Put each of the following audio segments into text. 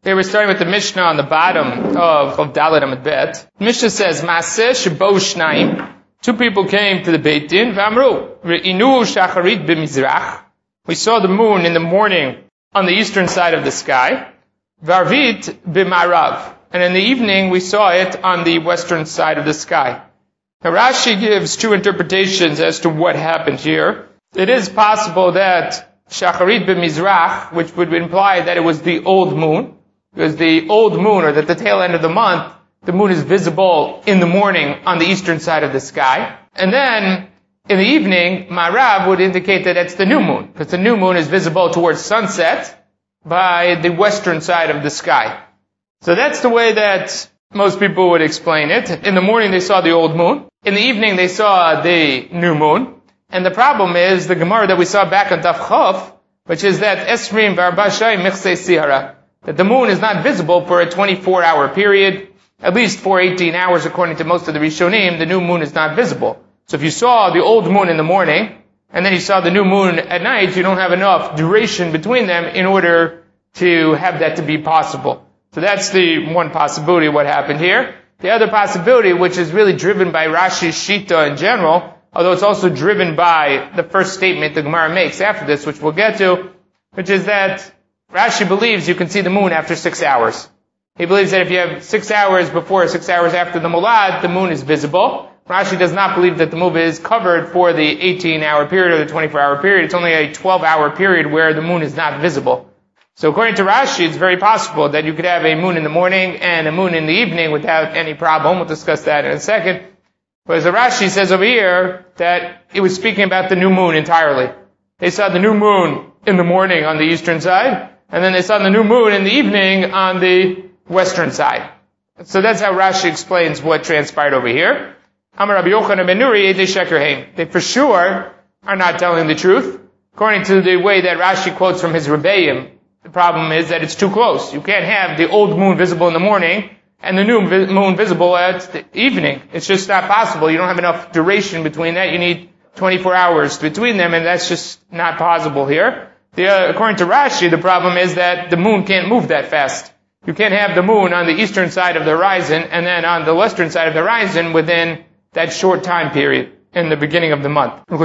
They were starting with the Mishnah on the bottom of Dalet Amud Bet. Mishnah says, Maaseh shebo shnayim. Two people came to the Beit Din. V'amru, re'inu shacharit b'mizrach. We saw the moon in the morning on the eastern side of the sky. V'arvit b'marav. And in the evening we saw it on the western side of the sky. Now Rashi gives two interpretations as to what happened here. It is possible that shacharit b'mizrach, which would imply that it was the old moon, because the old moon, or at the tail end of the month, the moon is visible in the morning on the eastern side of the sky. And then, in the evening, Marav would indicate that it's the new moon, because the new moon is visible towards sunset by the western side of the sky. So that's the way that most people would explain it. In the morning they saw the old moon. In the evening they saw the new moon. And the problem is the Gemara that we saw back on Daf Chof, which is that Esrim v'arba shayim michsei sihara, that the moon is not visible for a 24-hour period, at least for 18 hours according to most of the Rishonim, the new moon is not visible. So if you saw the old moon in the morning, and then you saw the new moon at night, you don't have enough duration between them in order to have that to be possible. So that's the one possibility of what happened here. The other possibility, which is really driven by Rashi's Shita in general, although it's also driven by the first statement the Gemara makes after this, which we'll get to, which is that Rashi believes you can see the moon after 6 hours. He believes that if you have 6 hours before or 6 hours after the Mulad, the moon is visible. Rashi does not believe that the moon is covered for the 18-hour period or the 24-hour period. It's only a 12-hour period where the moon is not visible. So according to Rashi, it's very possible that you could have a moon in the morning and a moon in the evening without any problem. We'll discuss that in a second. Whereas the Rashi says over here that it was speaking about the new moon entirely. They saw the new moon in the morning on the eastern side, and then they saw the new moon in the evening on the western side. So that's how Rashi explains what transpired over here. Amar Rabbi Yochanan ben Nuri, Edei Sheker Hein. They for sure are not telling the truth. According to the way that Rashi quotes from his Rebbeim, the problem is that it's too close. You can't have the old moon visible in the morning and the new moon visible at the evening. It's just not possible. You don't have enough duration between that. You need 24 hours between them, and that's just not possible here. According to Rashi, the problem is that the moon can't move that fast. You can't have the moon on the eastern side of the horizon and then on the western side of the horizon within that short time period in the beginning of the month. When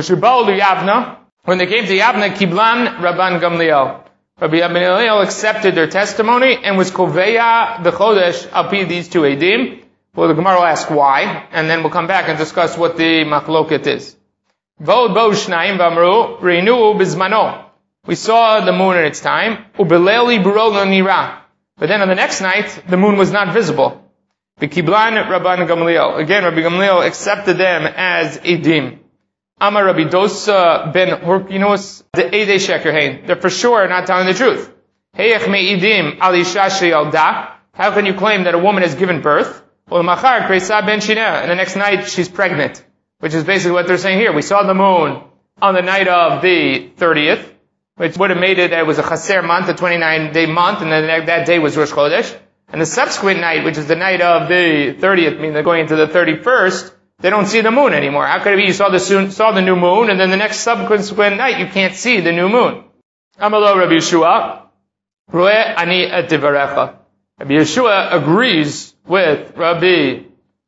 they came to Yavna, Kiblan Rabban Gamliel. Rabbi Gamliel accepted their testimony and was koveya the chodesh alpi these two edim. Well, the Gemara will ask why, and then we'll come back and discuss what the machloket is. Vod bo shnayim v'amru reinu bizmano. We saw the moon in its time. Ubeleli buro lo nira. But then on the next night, the moon was not visible. V'kiblan Rabban Gamliel. Again, Rabbi Gamliel accepted them as edim. Amar Rabbi Dosa ben Horkinos the Edei Sheker Hein. They're for sure not telling the truth. Heyech me'idim al isha sheyalda. How can you claim that a woman has given birth? U'lemachar kreisa ben shineh. And the next night she's pregnant. Which is basically what they're saying here. We saw the moon on the night of the 30th, which would have made it was a chaser month, a 29-day month, and then that day was Rosh Chodesh. And the subsequent night, which is the night of the 30th, meaning they're going into the 31st, they don't see the moon anymore. How could it be you saw the new moon, and then the next subsequent night you can't see the new moon? Amalo Rabbi Yeshua, Roeh ani et divarecha. Rabbi Yeshua agrees with Rabbi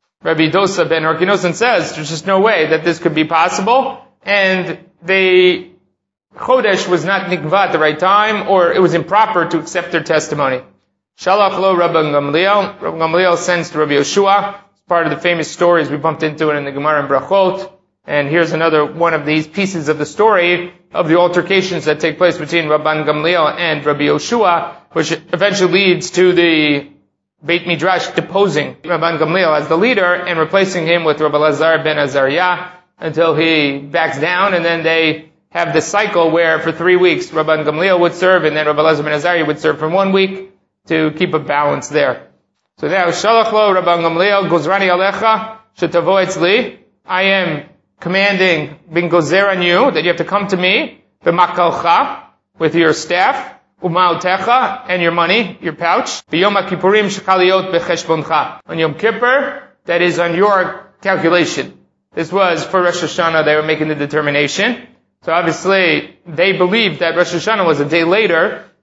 Dosa ben Horkinos and says there's just no way that this could be possible, and the Chodesh was not nikva at the right time, or it was improper to accept their testimony. Shalach lo Rabban Gamliel. Rabban Gamliel sends to Rabbi Yeshua. Part of the famous stories we bumped into it in the Gemara and Brachot. And here's another one of these pieces of the story of the altercations that take place between Rabban Gamliel and Rabbi Yoshua, which eventually leads to the Beit Midrash deposing Rabban Gamliel as the leader and replacing him with Rabbi Lazar ben Azariah until he backs down, and then they have this cycle where for 3 weeks Rabban Gamliel would serve and then Rabbi Lazar ben Azariah would serve for 1 week to keep a balance there. So now, Shalach lo Rabban Gamliel, Gozrani alecha, shetavo etzli. I am commanding, being gozer on you, that you have to come to me, b'makalcha, with your staff, u'ma'otecha, and your money, your pouch, b'yom ha'kippurim shechaliot b'cheshboncha. On Yom Kippur, that is on your calculation. This was for Rosh Hashanah, they were making the determination. So obviously, they believed that Rosh Hashanah was a day later,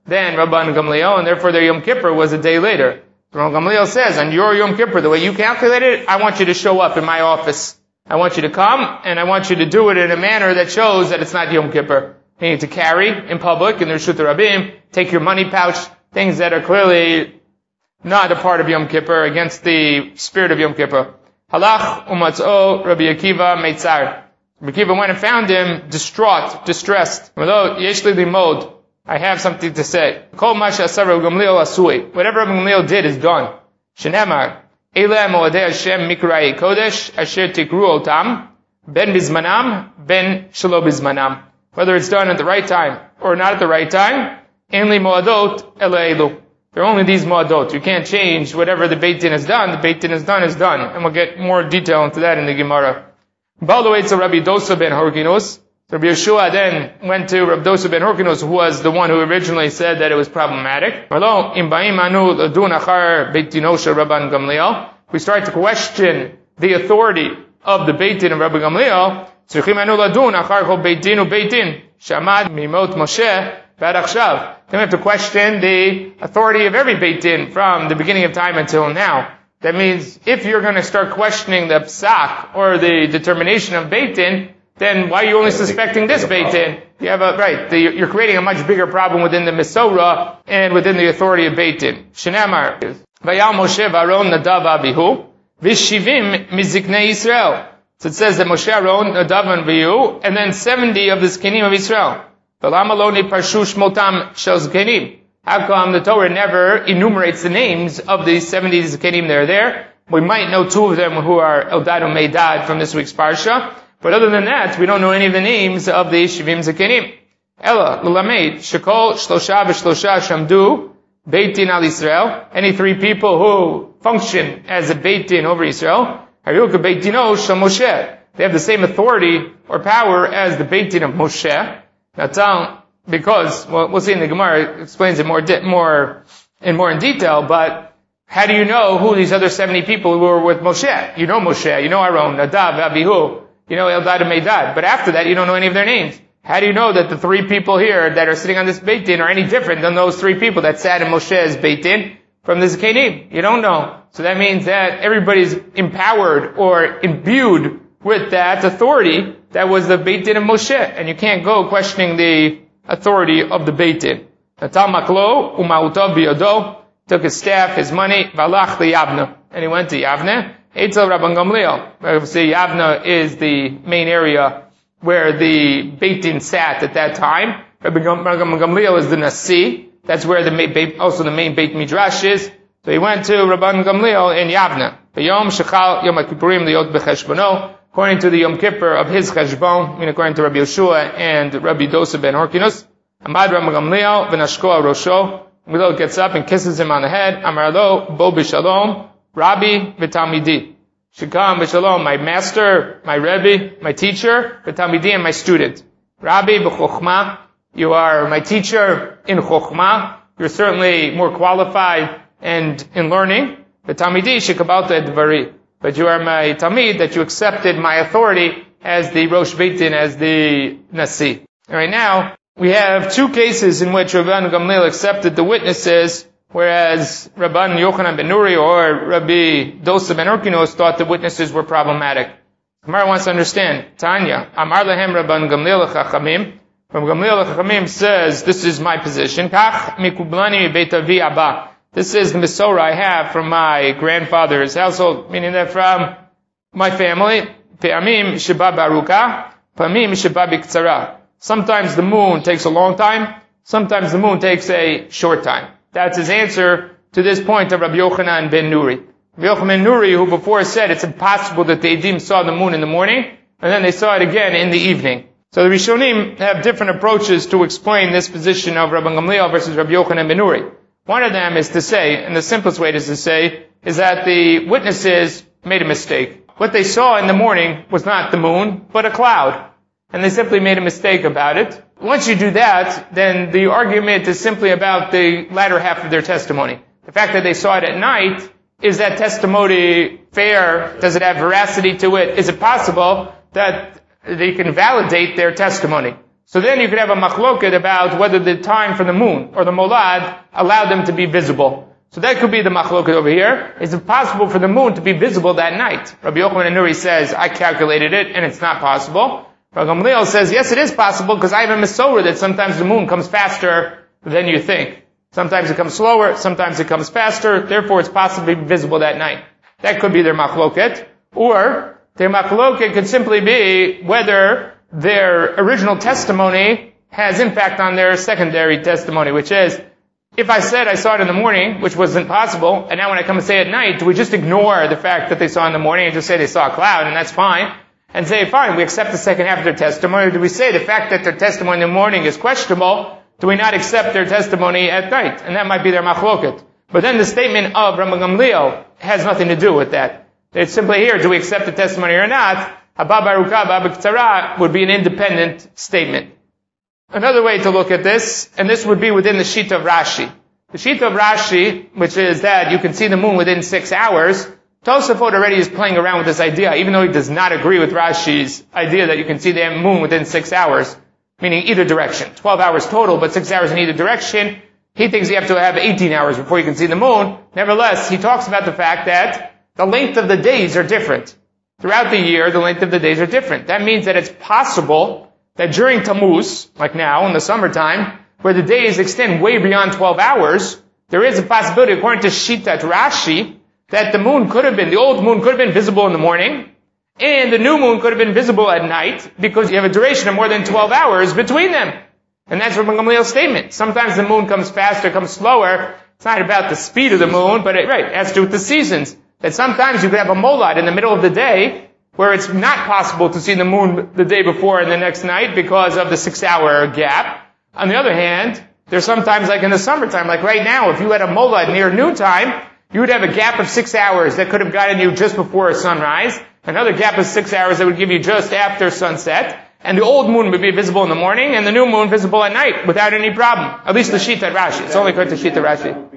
than Rabban Gamliel, and therefore their Yom Kippur was a day later. Rabban Gamliel says, on your Yom Kippur, the way you calculated it, I want you to show up in my office. I want you to come, and I want you to do it in a manner that shows that it's not Yom Kippur. You need to carry in public, in the Reshut Rabim, take your money pouch, things that are clearly not a part of Yom Kippur, against the spirit of Yom Kippur. Halach umatz'o Rabbi Akiva meitzar. Rabbi Akiva went and found him distraught, distressed. Yesh li limod. I have something to say. Kol ma she'asa Rabbi Gamliel asui. Whatever Rabbi Gamliel did is done. Shenemar. Eileh moadei Hashem mikrai kodesh asher tikru otam ben bizmanam ben shelo bizmanam. Whether it's done at the right time or not at the right time, en li moadot ele elu. There are only these moadot. You can't change whatever the Beit Din has done. The Beit Din has done is done. And we'll get more detail into that in the Gemara. By the way, it's Rabbi Dosa ben Horkinus. Rabbi Yeshua then went to Rabbi Dosa ben Horkinus, who was the one who originally said that it was problematic. We start to question the authority of the Beit Din of Rabbi Gamliel. Then we have to question the authority of every Beit Din from the beginning of time until now. That means if you're going to start questioning the psak or the determination of Beit Din, then why are you only suspecting this Beit Din? You have you're creating a much bigger problem within the Mesorah and within the authority of Beit Din. Shenamar, Vayal Moshe Varon Nadav Abihu, Vishivim Miziknei Yisrael. So it says that Moshe, Aaron, Nadav, and Abihu, and then 70 of the Zkenim of Israel. How come the Torah never enumerates the names of the 70 Zkenim that are there? We might know 2 of them who are Eldad and Meidad from this week's Parsha, but other than that, we don't know any of the names of the Shivim Zkenim. Ella, Lulamed, Shekol, Shlosha, V'Shlosha, Shamdu, Beit Din al Israel, any 3 people who function as a Beit Din over Israel, Haryuka Beit Dino Shel Moshe. They have the same authority or power as the Beit Din of Moshe. Now, because, we'll see in the Gemara, it explains it more in detail, but how do you know who these other 70 people who were with Moshe? You know Moshe, you know Aaron, Nadav, Abihu, you know Eldad and Meidad, but after that you don't know any of their names. How do you know that the 3 people here that are sitting on this Beit Din are any different than those 3 people that sat in Moshe's Beit Din from the Zkenim? You don't know. So that means that everybody's empowered or imbued with that authority that was the Beit Din of Moshe, and you can't go questioning the authority of the Beit Din. Natal maklo umauto biyado, took his staff, his money, valach liyavna, and he went to Yavne. Eitzel Rabban Gamliel. Obviously, Yavna is the main area where the Beit Din sat at that time. Rabban Gamliel is the Nasi. That's where also the main Beit Midrash is. So he went to Rabban Gamliel in Yavna. Yom Shechal Yom HaKippurim Liot B'Cheshbono, according to the Yom Kippur of his Cheshbon, I mean according to Rabbi Yeshua and Rabbi Dosa ben Horkinus. Amad Rabban Gamliel v'nashko Rosho. Gamliel gets up and kisses him on the head. Amar lo bo b'shalom Rabbi v'talmidi. Shikam b'shalom, my master, my Rebbe, my teacher, v'talmidi, and my student. Rabbi b'chokhmah, you are my teacher in chokhmah. You're certainly more qualified and in learning. V'talmidi shekabalta edvari. But you are my Talmid, that you accepted my authority as the Rosh Beit Din, as the Nasi. All right, now, we have 2 cases in which Rabban Gamliel accepted the witnesses, whereas Rabban Yochanan ben Nuri or Rabbi Dosa ben Horkinus thought the witnesses were problematic. Gemara wants to understand. Tanya, Amar lahem Rabban Gamliel l'chachamim. Rabban Gamliel l'chachamim says, this is my position. Kach mikublani mi beit avi abba. This is the Mesorah I have from my grandfather's household, meaning that from my family, Pe'amim sheba baruka, Pe'amim sheba biktsara. Sometimes the moon takes a long time, sometimes the moon takes a short time. That's his answer to this point of Rabbi Yochanan ben Nuri. Rabbi Yochanan ben Nuri, who before said it's impossible that the Edim saw the moon in the morning, and then they saw it again in the evening. So the Rishonim have different approaches to explain this position of Rabban Gamliel versus Rabbi Yochanan ben Nuri. One of them is to say, and the simplest way is to say, is that the witnesses made a mistake. What they saw in the morning was not the moon, but a cloud. And they simply made a mistake about it. Once you do that, then the argument is simply about the latter half of their testimony. The fact that they saw it at night, is that testimony fair? Does it have veracity to it? Is it possible that they can validate their testimony? So then you could have a machloket about whether the time for the moon or the molad allowed them to be visible. So that could be the machloket over here. Is it possible for the moon to be visible that night? Rabbi Yochanan Nuri says, I calculated it and it's not possible. Rabbi Gamliel says, yes, it is possible because I have a mesorah that sometimes the moon comes faster than you think. Sometimes it comes slower, sometimes it comes faster, therefore it's possibly visible that night. That could be their machloket. Or their machloket could simply be whether their original testimony has impact on their secondary testimony, which is, if I said I saw it in the morning, which wasn't possible, and now when I come and say at night, do we just ignore the fact that they saw in the morning and just say they saw a cloud, and that's fine, and say, fine, we accept the second half of their testimony, or do we say the fact that their testimony in the morning is questionable, do we not accept their testimony at night? And that might be their machloket. But then the statement of Rabbi Gamliel has nothing to do with that. It's simply here, do we accept the testimony or not? Haba baruka, haba b'ktzara would be an independent statement. Another way to look at this, and this would be within the Shita of Rashi. The Shita of Rashi, which is that you can see the moon within 6 hours, Tosafot already is playing around with this idea, even though he does not agree with Rashi's idea that you can see the moon within 6 hours, meaning either direction. 12 hours total, but 6 hours in either direction. He thinks you have to have 18 hours before you can see the moon. Nevertheless, he talks about the fact that the length of the days are different. Throughout the year, the length of the days are different. That means that it's possible that during Tammuz, like now in the summertime, where the days extend way beyond 12 hours, there is a possibility, according to Shitat Rashi, that the moon could have been, the old moon could have been visible in the morning, and the new moon could have been visible at night, because you have a duration of more than 12 hours between them. And that's Rabbi Gamliel's statement. Sometimes the moon comes faster, comes slower. It's not about the speed of the moon, but it has to do with the seasons. That sometimes you could have a molad in the middle of the day, where it's not possible to see the moon the day before and the next night because of the 6-hour gap. On the other hand, there's sometimes like in the summertime, like right now, if you had a molad near noontime, you would have a gap of 6 hours that could have gotten you just before sunrise, another gap of 6 hours that would give you just after sunset, and the old moon would be visible in the morning, and the new moon visible at night, without any problem. At least the Shita Rashi. It's only according to Shita Rashi.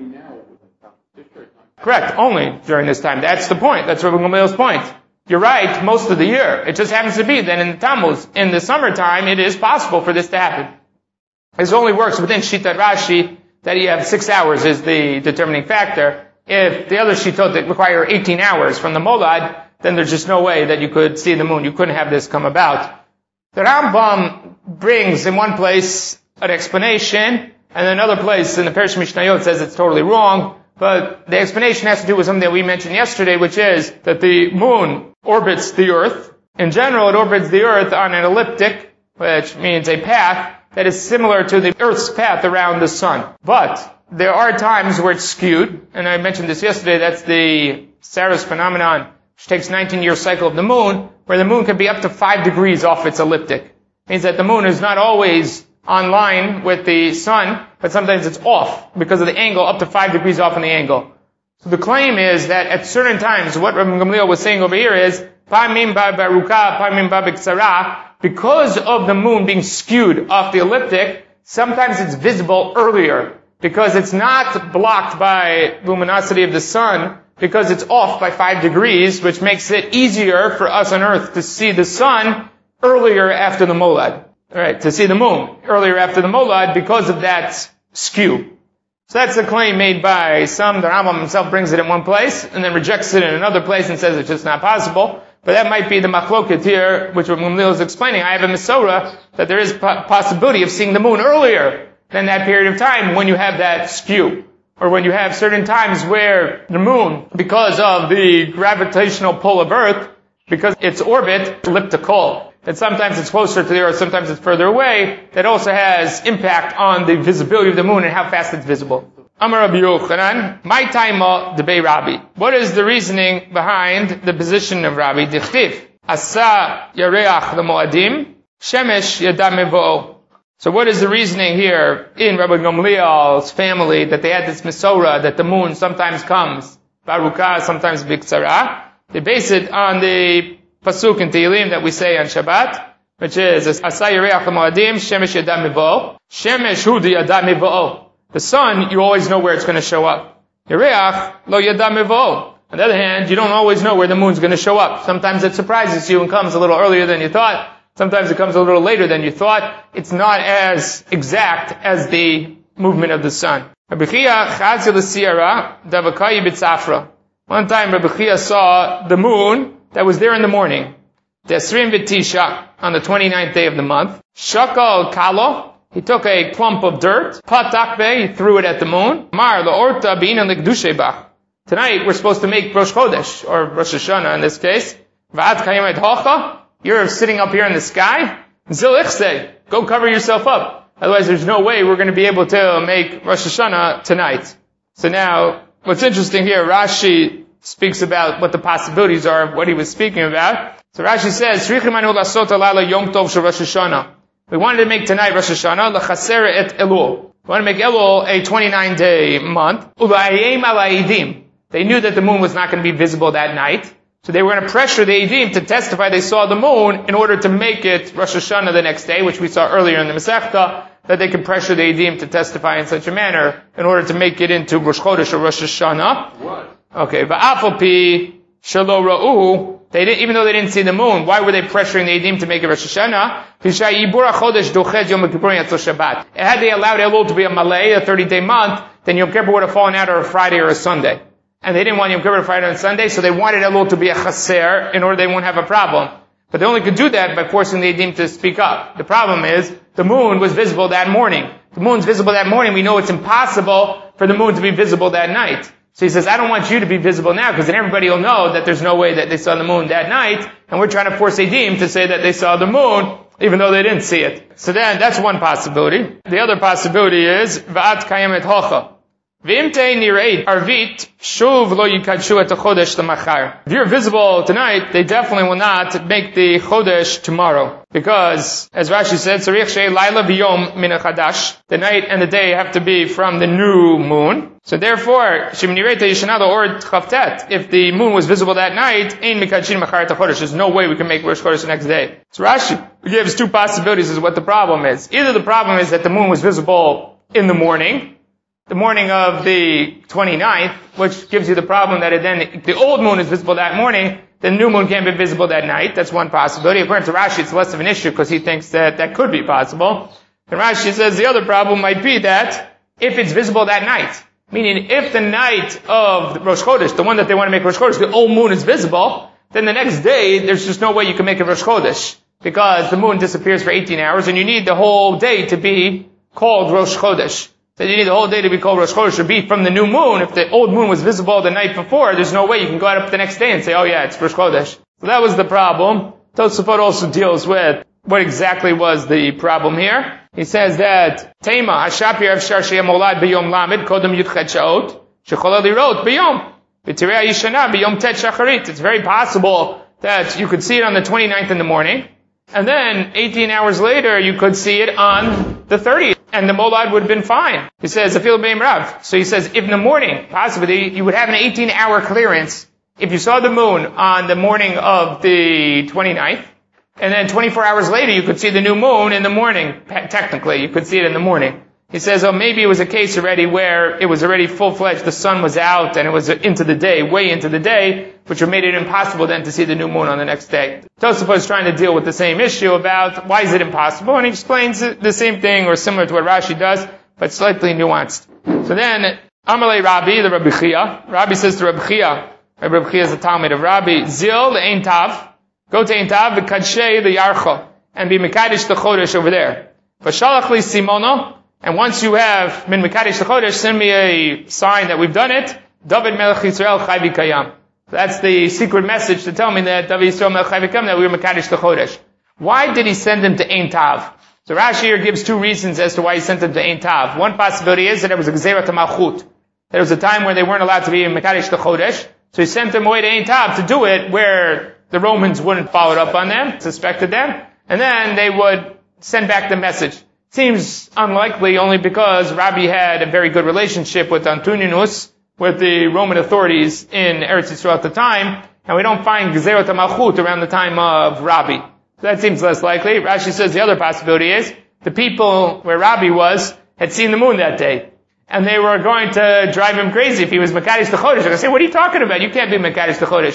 Correct, only during this time. That's the point. That's Rabbi Gamliel's point. You're right, most of the year. It just happens to be that in the Tammuz, in the summertime, it is possible for this to happen. This only works within Shita Rashi, that you have 6 hours is the determining factor. If the other Shitot that require 18 hours from the molad, then there's just no way that you could see the moon. You couldn't have this come about. The Rambam brings in one place an explanation, and in another place in the Perush Mishnayot says it's totally wrong, but the explanation has to do with something that we mentioned yesterday, which is that the moon orbits the earth. In general, it orbits the earth on an elliptic, which means a path that is similar to the earth's path around the sun. But there are times where it's skewed, and I mentioned this yesterday, that's the Saros phenomenon, which takes 19-year cycle of the moon, where the moon can be up to 5 degrees off its elliptic. It means that the moon is not always on line with the sun, but sometimes it's off because of the angle, up to 5 degrees off in the angle. So the claim is that at certain times, what Rabbi Gamliel was saying over here is, Pamim ba baruka, pamim ba b'ktzara, because of the moon being skewed off the elliptic, sometimes it's visible earlier, because it's not blocked by luminosity of the sun, because it's off by 5 degrees, which makes it easier for us on earth to see the sun earlier after the molad. Alright, to see the moon earlier after the molad because of that skew. So that's the claim made by some. The Rambam himself brings it in one place, and then rejects it in another place and says it's just not possible. But that might be the machloket here, which Rabbi Gamliel is explaining. I have a mesorah that there is possibility of seeing the moon earlier than that period of time when you have that skew. Or when you have certain times where the moon, because of the gravitational pull of Earth, because its orbit, elliptical, that sometimes it's closer to the Earth, sometimes it's further away, that also has impact on the visibility of the moon and how fast it's visible. Amar Rabbi Yochanan, my taima debei Rabbi. What is the reasoning behind the position of Rabbi? Dichtiv, asa yareach l'moadim, shemesh yadam mevo'o. So what is the reasoning here in Rabbi Gamliel's family that they had this mesorah that the moon sometimes comes baruka, sometimes b'ktzara? They base it on the pasuk in Tehillim that we say on Shabbat, which is Asa Yereach HaMoadim Shemesh Yadam Mivo'o. Shemesh Hu Yadam Mivo'o. The sun, you always know where it's going to show up. Yereach Lo Yadam Mivo'o. On the other hand, you don't always know where the moon's going to show up. Sometimes it surprises you and comes a little earlier than you thought. Sometimes it comes a little later than you thought. It's not as exact as the movement of the sun. Rabbi Chia chazil l'siyara davakayi b'tzafra. One time Rabbi Chia saw the moon that was there in the morning. Desrim v'tisha, on the 29th day of the month. Shakal kalo, he took a clump of dirt. Patakbe, he threw it at the moon. Mar la'orta b'ina l'kedushay bach. Tonight we're supposed to make Rosh Chodesh, or Rosh Hashanah in this case. V'at kayemet hocha, you're sitting up here in the sky. Zil ichse, go cover yourself up. Otherwise there's no way we're going to be able to make Rosh Hashanah tonight. So now, what's interesting here, Rashi speaks about what the possibilities are of what he was speaking about. So Rashi says, we wanted to make tonight Rosh Hashanah, l'chaser et Elul. We want to make Elul a 29-day month. They knew that the moon was not going to be visible that night. So they were going to pressure the Eidim to testify they saw the moon in order to make it Rosh Hashanah the next day, which we saw earlier in the Masechta, that they could pressure the Eidim to testify in such a manner in order to make it into Rosh Chodesh or Rosh Hashanah. What? Okay, va'afal pi shelo ra'u, they didn't, even though they didn't see the moon, why were they pressuring the Eidim to make it Rosh Hashanah? Had they allowed Elul to be a Malay, a 30-day month, then Yom Kippur would have fallen out on a Friday or a Sunday. And they didn't want Yom Kippur to Friday and Sunday, so they wanted Elul to be a chaser in order they won't have a problem. But they only could do that by forcing the Eidim to speak up. The problem is, the moon was visible that morning. The moon's visible that morning, we know it's impossible for the moon to be visible that night. So he says, I don't want you to be visible now, because then everybody will know that there's no way that they saw the moon that night, and we're trying to force Eidim to say that they saw the moon, even though they didn't see it. So then, that's one possibility. The other possibility is, V'at kayemet hocha. V'imtei nireit arvit shuv lo yikadshu et chodesh l'machar. If you're visible tonight, they definitely will not make the chodesh tomorrow. Because, as Rashi said, tzarich shei laila b'yom min hachadash. The night and the day have to be from the new moon. So therefore, shim nireit yishana or chavtet. If the moon was visible that night, ein mikadshin machar et chodesh. There's no way we can make Rosh Chodesh the next day. So Rashi gives two possibilities as what the problem is. Either the problem is that the moon was visible in the morning of the 29th, which gives you the problem that if the old moon is visible that morning, the new moon can't be visible that night. That's one possibility. According to Rashi, it's less of an issue because he thinks that could be possible. And Rashi says the other problem might be that if it's visible that night, meaning if the night of Rosh Chodesh, the one that they want to make Rosh Chodesh, the old moon is visible, then the next day, there's just no way you can make it Rosh Chodesh because the moon disappears for 18 hours and you need the whole day to be called Rosh Chodesh. So you need the whole day to be called Rosh Chodesh or be from the new moon. If the old moon was visible the night before, there's no way you can go out up the next day and say, oh yeah, it's Rosh Chodesh. So that was the problem. Tosafot also deals with what exactly was the problem here. He says that Tema Hashapir Avshar Sheyam Olad B'Yom Lamed Kodem Yudchet Shaot Shecholad Lirot B'Yom V'Tirei Yishana B'Yom Tet Shacharit. It's very possible that you could see it on the 29th in the morning, and then 18 hours later you could see it on the 30th. And the molad would have been fine. He says, Afil Beim Rav. So he says, if in the morning, possibly, you would have an 18-hour clearance if you saw the moon on the morning of the 29th, and then 24 hours later you could see the new moon in the morning. Technically, you could see it in the morning. He says, oh, maybe it was a case already where it was already full-fledged, the sun was out, and it was into the day, way into the day, which made it impossible then to see the new moon on the next day. Tosafot is trying to deal with the same issue about why is it impossible, and he explains the same thing, or similar to what Rashi does, but slightly nuanced. So then, Amalei Rabbi, the Rabbi Chia, Rabbi says to Rabbi Chia is a Talmud of Rabbi, Zil, the Ein Tav, go to Ein Tav, the Kadshei, the Yarcho, and be Mekadesh the Chodesh over there. Vashalach li Simono, and once you have Min Mekadesh the Chodesh, send me a sign that we've done it, David Melech Yisrael Chai V'Kayam. That's the secret message to tell me that David Yisrael Melech Chai V'Kayam, that we were Mekadesh the Chodesh. Why did he send him to Ein Tav? So Rashi here gives two reasons as to why he sent him to Ein Tav. One possibility is that it was a Gzerat HaMalchut. That it was a time where they weren't allowed to be in Mekadesh the Chodesh. So he sent them away to Ein Tav to do it where the Romans wouldn't follow up on them, suspected them, and then they would send back the message. Seems unlikely only because Rabbi had a very good relationship with Antoninus, with the Roman authorities in Eretz Yisrael at the time, and we don't find Gezerot HaMalchut around the time of Rabbi. So that seems less likely. Rashi says the other possibility is the people where Rabbi was had seen the moon that day, and they were going to drive him crazy if he was Mekadesh the Chodesh. They say, what are you talking about? You can't be Mekadesh the Chodesh.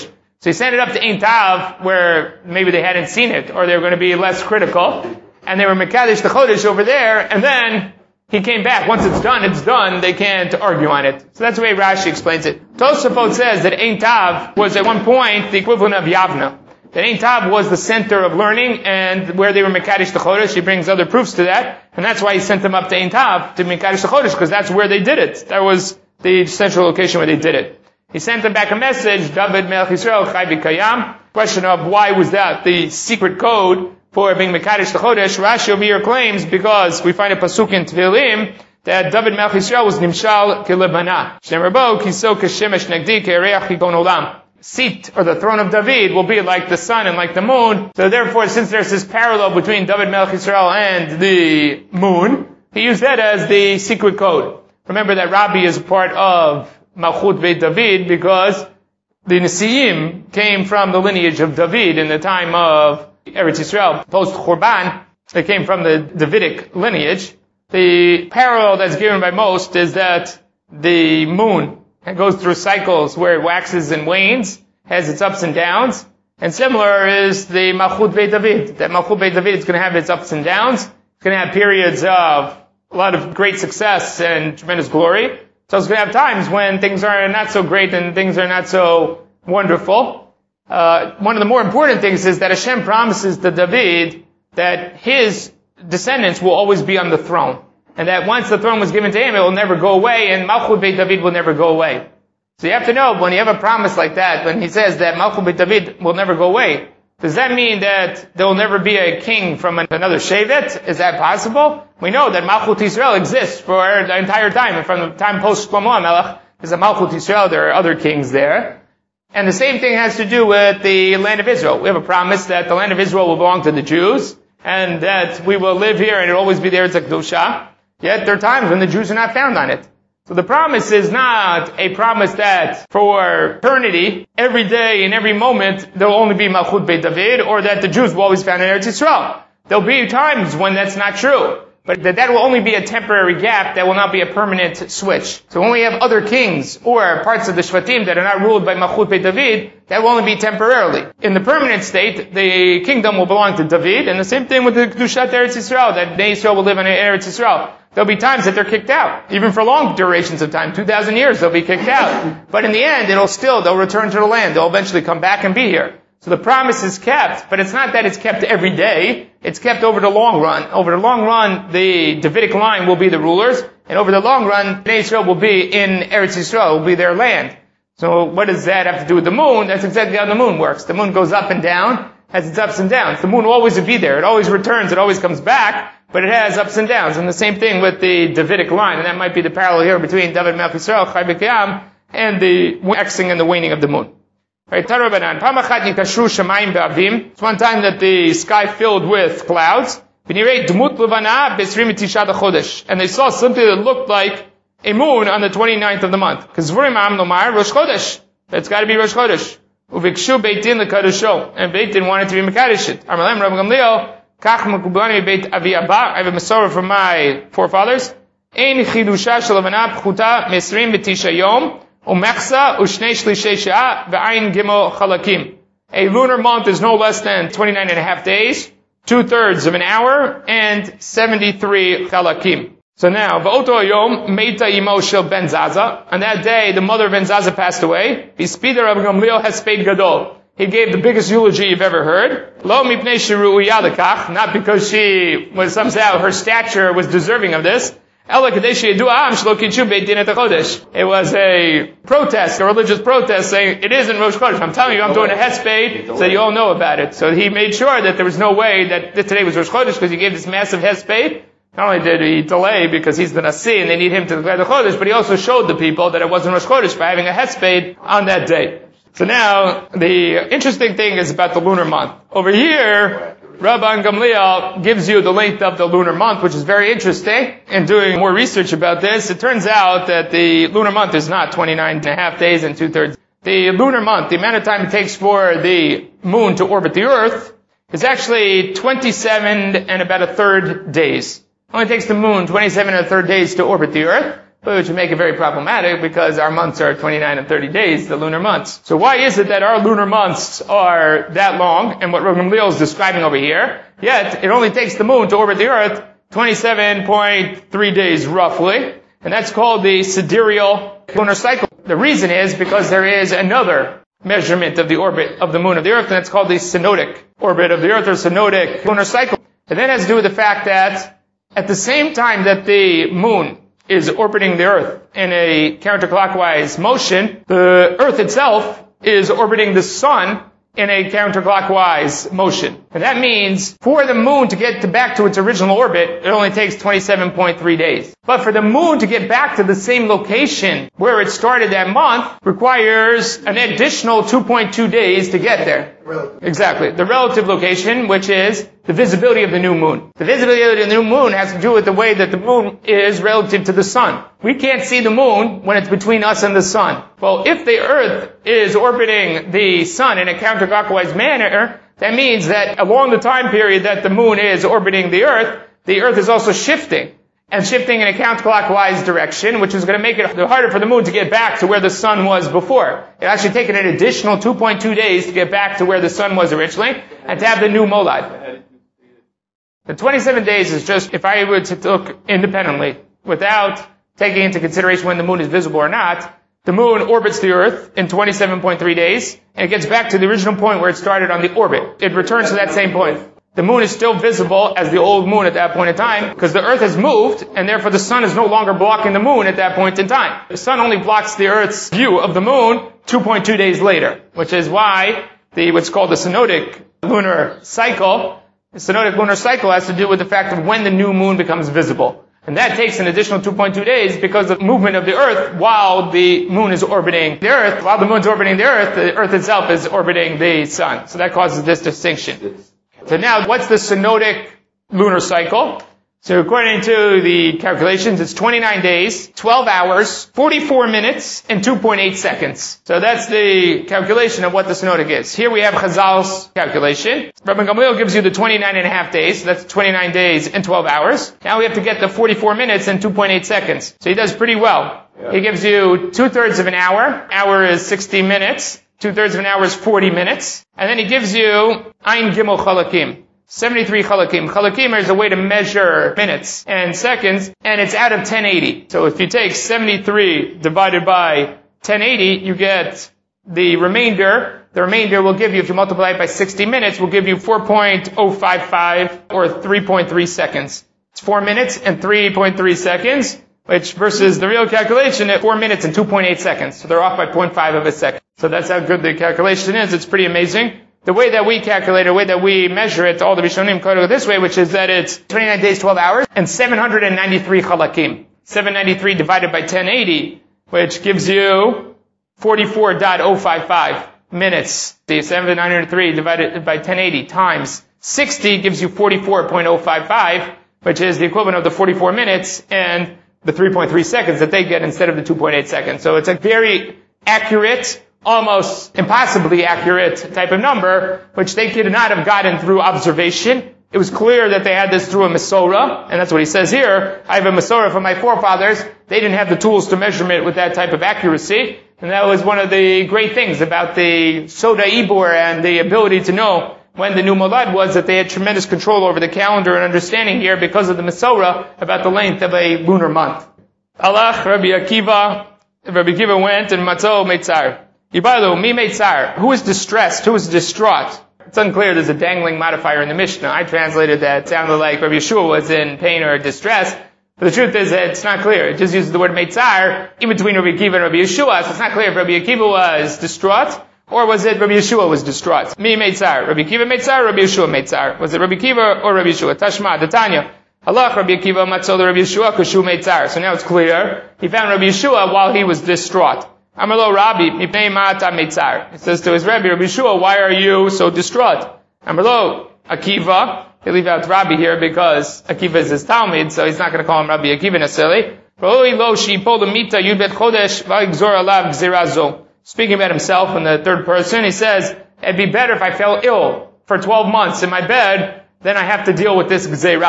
So he sent it up to Ein Tav, where maybe they hadn't seen it, or they were going to be less critical, and they were Mekadesh the Chodesh over there, and then he came back. Once it's done, they can't argue on it. So that's the way Rashi explains it. Tosafot says that Ein Tav was at one point the equivalent of Yavna. That Ein Tav was the center of learning, and where they were Mekadesh the Chodesh, he brings other proofs to that, and that's why he sent them up to Ein Tav, to Mekadesh the Chodesh, because that's where they did it. That was the central location where they did it. He sent them back a message, David Melech Yisrael Chai B'Kayam. Question of why was that the secret code for being Mekadesh the Chodesh? Rashi over here claims, because we find a pasuk in Tvilim, that David Melech Yisrael was Nimshal Kilebana. Shneimar bo Kiso Keshemesh Negdi Ke'ereach Higon Olam. Seat, or the throne of David, will be like the sun and like the moon. So therefore, since there's this parallel between David Melech Yisrael and the moon, he used that as the secret code. Remember that Rabbi is a part of Malchut Beit David because the Nesiim came from the lineage of David in the time of Eretz Yisrael. Post Churban, they came from the Davidic lineage. The parallel that's given by most is that the moon goes through cycles where it waxes and wanes, has its ups and downs. And similar is the Malchut Beit David. That Malchut Beit David is going to have its ups and downs. It's going to have periods of a lot of great success and tremendous glory. So it's going to have times when things are not so great and things are not so wonderful. One of the more important things is that Hashem promises to David that his descendants will always be on the throne. And that once the throne was given to him, it will never go away, and Malchut Beit David will never go away. So you have to know, when you have a promise like that, when he says that Malchut Beit David will never go away, does that mean that there will never be a king from another Shevet? Is that possible? We know that Malchut Yisrael exists for the entire time. And from the time post Shlomo HaMelech, there's a Malchut Yisrael, there are other kings there. And the same thing has to do with the land of Israel. We have a promise that the land of Israel will belong to the Jews, and that we will live here and it will always be there. It's a Kedusha. Yet there are times when the Jews are not found on it. So the promise is not a promise that for eternity, every day and every moment, there will only be Malchut Beit David, or that the Jews will always be found in Eretz Yisrael. There will be times when that's not true. But that will only be a temporary gap, that will not be a permanent switch. So when we have other kings, or parts of the Shvatim that are not ruled by Malchut Beit David, that will only be temporarily. In the permanent state, the kingdom will belong to David, and the same thing with the Kedushat Eretz Yisrael, that Bnei Yisrael will live in Eretz Yisrael. There'll be times that they're kicked out. Even for long durations of time, 2,000 years, they'll be kicked out. But in the end, they'll return to the land. They'll eventually come back and be here. So the promise is kept, but it's not that it's kept every day. It's kept over the long run. Over the long run, the Davidic line will be the rulers, and over the long run, Bnei Yisrael will be in Eretz Yisrael, will be their land. So what does that have to do with the moon? That's exactly how the moon works. The moon goes up and down, has its ups and downs. The moon will always be there. It always returns. It always comes back. But it has ups and downs. And the same thing with the Davidic line. And that might be the parallel here between David Melech Yisrael, Chai B'Kayam, and the waxing and the waning of the moon. Right, Tarabanan. It's one time that the sky filled with clouds. And they saw something that looked like a moon on the 29th of the month. Because Rosh Chodesh. That's got to be Rosh Chodesh. Uvikshu Beit Din l'Kadosho. And Beit Din wanted to be Mekadesh it. Amalem Rav Gamliel. I have a Masorah from my forefathers. A lunar month is no less than 29 and a half days, 2/3 of an hour, and 73 chalakim. So now, V'oto Yom Meita Imo Shel Ben Zaza. On that day, the mother of Ben Zaza passed away. V'spida Rav Gamliel Hesped Gadol. He gave the biggest eulogy you've ever heard. Lo mipnei sheru'uya lekach, not because she was somehow, her stature was deserving of this. Ela kadei sheyedu ha'am shelo kidushu beit din et hachodesh. It was a protest, a religious protest, saying, it isn't Rosh Chodesh. I'm telling you, I'm doing a hesped, so you all know about it. So he made sure that there was no way that today was Rosh Chodesh, because he gave this massive hesped. Not only did he delay because he's the Nasi and they need him to declare the Chodesh, but he also showed the people that it wasn't Rosh Chodesh by having a hesped on that day. So now, the interesting thing is about the lunar month. Over here, Rabban Gamliel gives you the length of the lunar month, which is very interesting. In doing more research about this, it turns out that the lunar month is not 29 and a half days and 2/3. The lunar month, the amount of time it takes for the moon to orbit the Earth, is actually 27 and about 1/3 days. It only takes the moon 27 and 1/3 days to orbit the Earth. which would make it very problematic because our months are 29 and 30 days, the lunar months. So why is it that our lunar months are that long, and what Rav Gamliel is describing over here, yet it only takes the moon to orbit the earth 27.3 days roughly, and that's called the sidereal lunar cycle. The reason is because there is another measurement of the orbit of the moon of the earth, and that's called the synodic orbit of the earth, or synodic lunar cycle. And that has to do with the fact that at the same time that the moon is orbiting the earth in a counterclockwise motion, the earth itself is orbiting the sun in a counterclockwise motion. And that means for the moon to get back to its original orbit, it only takes 27.3 days. But for the moon to get back to the same location where it started that month requires an additional 2.2 days to get there. Exactly. The relative location, which is the visibility of the new moon. The visibility of the new moon has to do with the way that the moon is relative to the sun. We can't see the moon when it's between us and the sun. Well, if the earth is orbiting the sun in a counterclockwise manner, that means that along the time period that the moon is orbiting the earth is also shifting. And shifting in a counterclockwise direction, which is going to make it harder for the moon to get back to where the sun was before. It actually taken an additional 2.2 days to get back to where the sun was originally, and to have the new molad. The 27 days is just, if I were to look independently, without taking into consideration when the moon is visible or not, the moon orbits the earth in 27.3 days, and it gets back to the original point where it started on the orbit. It returns to that same point. The moon is still visible as the old moon at that point in time, because the earth has moved, and therefore the sun is no longer blocking the moon at that point in time. The sun only blocks the earth's view of the moon 2.2 days later, which is why what's called the synodic lunar cycle, the synodic lunar cycle has to do with the fact of when the new moon becomes visible. And that takes an additional 2.2 days because of the movement of the earth while the moon is orbiting the earth. While the moon's orbiting the earth itself is orbiting the sun. So that causes this distinction. So now, what's the synodic lunar cycle? So according to the calculations, it's 29 days, 12 hours, 44 minutes, and 2.8 seconds. So that's the calculation of what the synodic is. Here we have Chazal's calculation. Rabbi Gamliel gives you the 29.5 days, so that's 29 days and 12 hours. Now we have to get the 44 minutes and 2.8 seconds. So he does pretty well. Yeah. He gives you 2/3 of an hour. Hour is 60 minutes. 2/3 of an hour is 40 minutes. And then he gives you Ein Gimel Chalakim. 73 Chalakim. Chalakim is a way to measure minutes and seconds, and it's out of 1080. So if you take 73 divided by 1080, you get the remainder. The remainder will give you, if you multiply it by 60 minutes, will give you 4.055 or 3.3 seconds. It's 4 minutes and 3.3 seconds, which versus the real calculation at 4 minutes and 2.8 seconds. So they're off by 0.5 of a second. So that's how good the calculation is. It's pretty amazing. The way that we calculate, the way that we measure it, all the Rishonim code it this way, which is that it's 29 days, 12 hours, and 793 chalakim. 793 divided by 1080, which gives you 44.055 minutes. The 793 divided by 1080 times 60 gives you 44.055, which is the equivalent of the 44 minutes and the 3.3 seconds that they get instead of the 2.8 seconds. So it's a very accurate, almost impossibly accurate type of number, which they could not have gotten through observation. It was clear that they had this through a Masorah, and that's what he says here. I have a Masorah from my forefathers. They didn't have the tools to measurement with that type of accuracy, and that was one of the great things about the Soda Ibor and the ability to know when the new Molad was, that they had tremendous control over the calendar and understanding here because of the Masorah about the length of a lunar month. Allah, Rabbi Akiva went and Matzo Meitzar. Yibalu, mi Meitzar. Who is distressed? Who is distraught? It's unclear. There's a dangling modifier in the Mishnah. I translated that. It sounded like Rabbi Yeshua was in pain or distress. But the truth is that it's not clear. It just uses the word Meitzar in between Rabbi Akiva and Rabbi Yeshua. So it's not clear if Rabbi Akiva was distraught or was it Rabbi Yeshua was distraught. Mi Meitzar. Rabbi Akiva Meitzar, Rabbi Yeshua Meitzar. Was it Rabbi Akiva or Rabbi Yeshua? Tashma, Tanya. Allah, Rabbi Akiva Matzol Rabbi Yeshua Kushu Meitzar. So now it's clear. He found Rabbi Yeshua while he was distraught. Amarlo Rabbi, mipnei ma'ata meitzar. He says to his Rabbi, Rabbi Yeshua, why are you so distraught? Amarlo Akiva. They leave out Rabbi here because Akiva is his Talmud, so he's not going to call him Rabbi Akiva necessarily. Speaking about himself in the third person, he says, it'd be better if I fell ill for 12 months in my bed, then I have to deal with this gzeirah.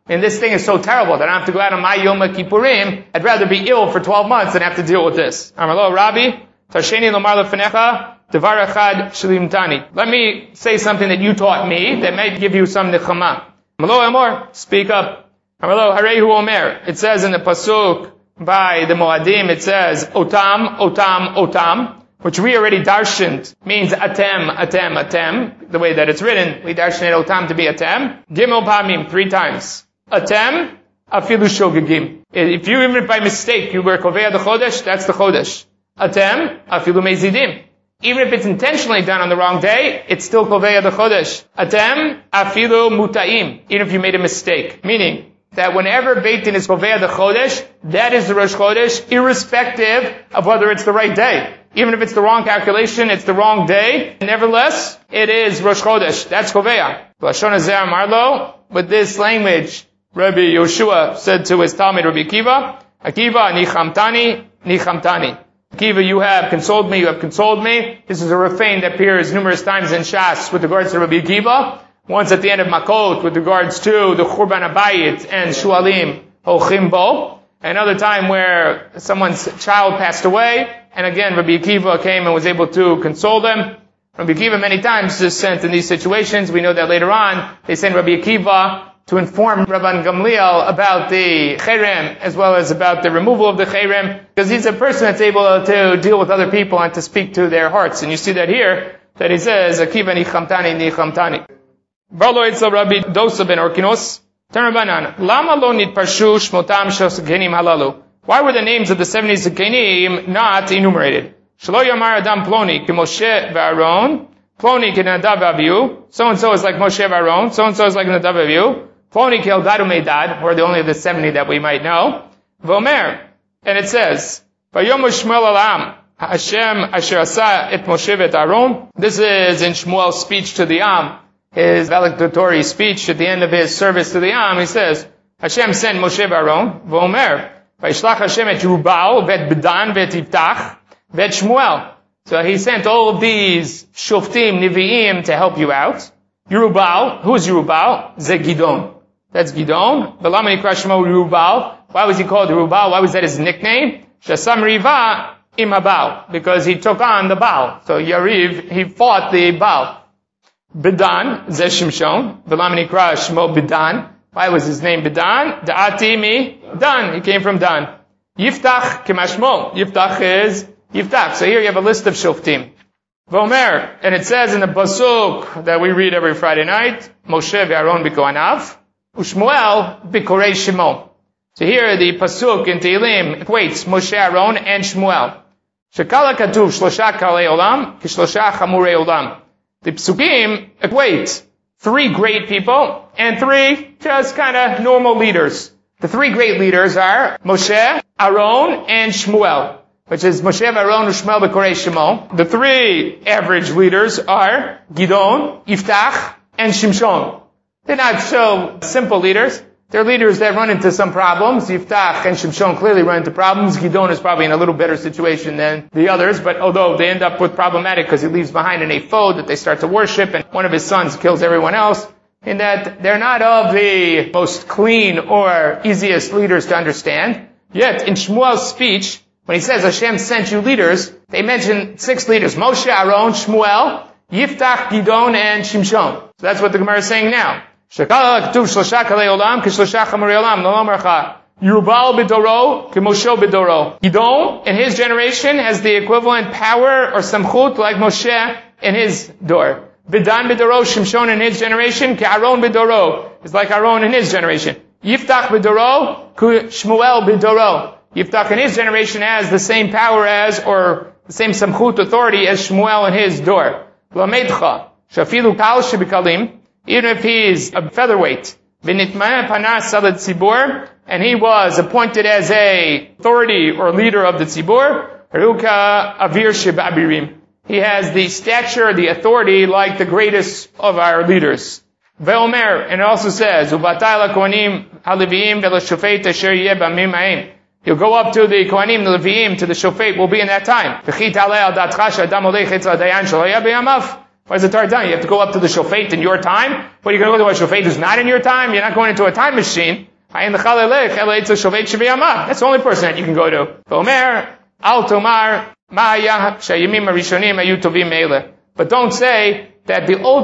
And this thing is so terrible that I have to go out on my Yom Kippurim. I'd rather be ill for 12 months than have to deal with this. Amar lo Rabbi, Tarsheni lomar lefenecha, devar echad shlimtani. Let me say something that you taught me that might give you some nechama. Amar lo Amor, speak up. Amar lo Harehu Omer. It says in the pasuk by the Moadim, it says, Otam, Otam, Otam, which we already darshaned, means Atem, Atem, Atem. The way that it's written, we darshaned Otam to be Atem. Gimel Pamim, 3 times. Atem, afilu shogegim. If you, even by mistake, you were koveya the chodesh, that's the chodesh. Atem, afilu mezidim. Even if it's intentionally done on the wrong day, it's still koveya the chodesh. Atem, afilu mutaim. Even if you made a mistake. Meaning, that whenever Beit Din is koveya the chodesh, that is the Rosh Chodesh, irrespective of whether it's the right day. Even if it's the wrong calculation, it's the wrong day, nevertheless, it is Rosh Chodesh. That's koveya. Lashon hazeh marlo, with this language, Rabbi Yoshua said to his Talmud, Rabbi Akiva, Akiva, nichamtani, nichamtani. Akiva, you have consoled me, you have consoled me. This is a refrain that appears numerous times in Shas with regards to Rabbi Akiva. Once at the end of Makot with regards to the Churban Abayit and Shualim Hochim Bo. Another time where someone's child passed away, and again Rabbi Akiva came and was able to console them. Rabbi Akiva many times is sent in these situations. We know that later on, they send Rabbi Akiva to inform Rabban Gamliel about the Cherem, as well as about the removal of the Cherem, because he's a person that's able to deal with other people and to speak to their hearts. And you see that here, that he says, Akiva nichamtani, nichamtani. Barlo Eitzel Rabbi Dosa ben Orkinos, Terabanan, Lama lo nitparshu shmotam shel Zekenim halalu. Why were the names of the 70 Zekenim not enumerated? Shelo yamar adam ploni ki Moshe v'Aaron, ploni ki Nadav v'Avihu, so-and-so is like Moshe v'Aaron, so-and-so is like Nadav v'Avihu, ploni ki Eldad u'Medad, who are the only of the 70 that we might know, v'Omer, and it says, Vayomer Shmuel alam, Hashem asher asa et Moshe v'et Aaron. This is in Shmuel's speech to the Am, his valedictory speech at the end of his service to the Am. He says, Hashem sent Moshe v'Aaron, v'Omer, Vayishlach Hashem et Yerubal, v'et Bedan, v'et Yiftach, v'et Shmuel. So he sent all of these Shoftim, Nevi'im to help you out. Yerubal, who is Yerubal? Ze Gidon. That's Gidon. V'lama nikra shmo Yerubal. Why was he called Yerubal? Why was that his nickname? Shasam Riva im Habal. Because he took on the Baal. So Yariv, he fought the Baal. Bedan, Ze Shimshon. V'lama nikra shmo Bedan. Why was his name Bedan? Da'ati mi Dan. He came from Dan. Yiftach kemashmo. Yiftach is Yiftach. So here you have a list of Shoftim. V'omer, and it says in the pasuk that we read every Friday night, Moshe v'Aaron b'kohanav, u'Shmuel b'korei Shemo. So here the pasuk in Tehillim equates Moshe, Aaron, and Shmuel. Shekala katuv shlosha kalei olam, kishlosha chamurei olam. The psukim equate 3 great people and 3 just kind of normal leaders. The 3 great leaders are Moshe, Aaron, and Shmuel, which is Moshe, Aaron, Shmuel, b'korei Shemo. The 3 average leaders are Gidon, Yiftach, and Shimshon. They're not so simple leaders. They're leaders that run into some problems. Yiftach and Shimshon clearly run into problems. Gidon is probably in a little better situation than the others, but although they end up with problematic because he leaves behind an ephod that they start to worship, and one of his sons kills everyone else, in that they're not of the most clean or easiest leaders to understand. Yet, in Shmuel's speech, when he says Hashem sent you leaders, they mention 6 leaders: Moshe, Aaron, Shmuel, Yiftach, Gidon, and Shimshon. So that's what the Gemara is saying now. Yerubal b'doro k'Moshe b'doro. Gidon in his generation has the equivalent power or samchut like Moshe in his door. Bedan b'doro, Shimshon in his generation, k'Aaron b'doro is like Aaron in his generation. Yiftach b'doro k'Shmuel b'doro. Yiftach in his generation has the same power as, or the same samchut authority as Shmuel in his door. L'meidcha shafilu kal shebikalim. Even if he's a featherweight, v'nitmaneh panas salad tzibur, and he was appointed as a authority or leader of the tzibur, haruka avir shebabirim. He has the stature, the authority, like the greatest of our leaders. Ve'omer, and it also says, uvatay lakohanim haleviim ve'lashofet asher yeh b'amim ha'im. He'll go up to the kohanim, the leviim, to the shofet, will be in that time. V'chit alei al datcha she'adam olech etz hadayan shelo yeh b'yamav. Why is the Torah telling you? You have to go up to the shofet in your time? What, you're going to go to a shofet who's not in your time? You're not going into a time machine. That's the only person that you can go to. But don't say that in the old